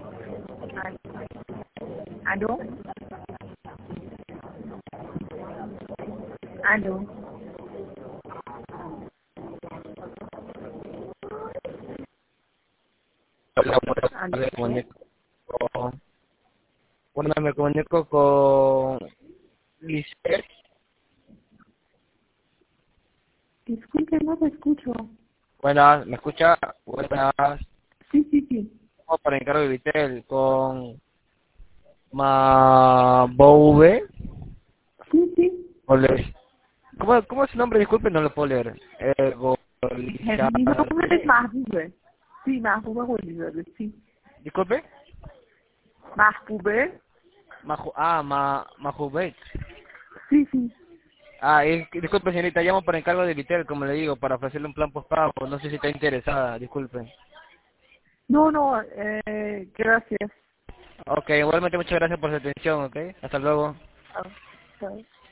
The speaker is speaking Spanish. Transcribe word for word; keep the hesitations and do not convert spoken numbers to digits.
¿Aló? ¿Aló? Hola, buenas ¿Aló? tardes, me comunico con... Bueno, me comunico con Lisbeth. Disculpe, no te escucho. Buenas, ¿me escucha? Buenas, Sí, sí, sí. vamos para encargo de Vitel con Mabouve. Sí, sí. O les- ¿Cómo, ¿Cómo es su nombre? Disculpe, no lo puedo leer. Eh, Eh, Mi nombre es Golizarre. Mahbube. Sí, Mahbube Bolívar, sí. Disculpe. Mahbube. Maju, ah, Ma, Majubet. Sí, sí. Ah, eh, disculpe señorita, llamo para encargo de Vitel, como le digo, para ofrecerle un plan postpago. No sé si está interesada, disculpe. No, no, eh, gracias. Ok, igualmente muchas gracias por su atención, ok. Hasta luego. Ah, chao.